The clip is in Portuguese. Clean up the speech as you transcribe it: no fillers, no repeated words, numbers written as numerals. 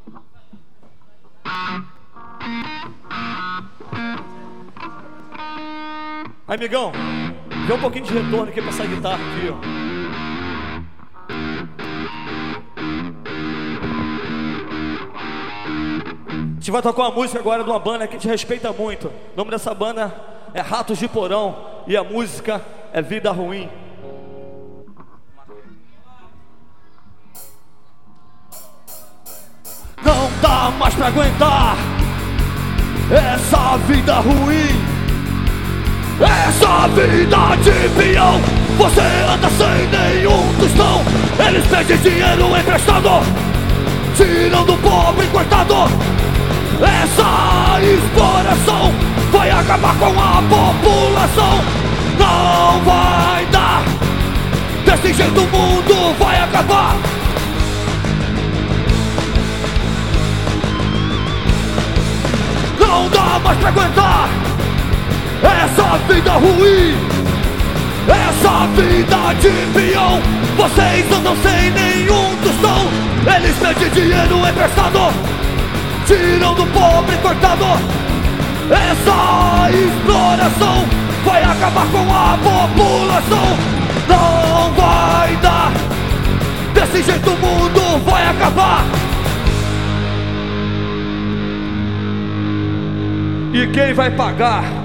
Aí, amigão, vê um pouquinho de retorno aqui pra essa guitarra aqui, ó. A gente vai tocar uma música agora de uma banda que a gente respeita muito. O nome dessa banda é Ratos de Porão e a música é Vida Ruim. Não dá mais pra aguentar essa vida ruim, essa vida de peão. Você anda sem nenhum tostão. Eles pedem dinheiro emprestado, tiram do pobre coitado. Essa exploração vai acabar com a população. Não vai dar, desse jeito o mundo vai acabar. Não dá mais pra aguentar essa vida ruim, essa vida de peão. Vocês andam sem nenhum tostão. Eles pedem dinheiro emprestado, tiram do pobre coitado. Essa exploração vai acabar com a população. Não vai dar, desse jeito o mundo vai acabar. E quem vai pagar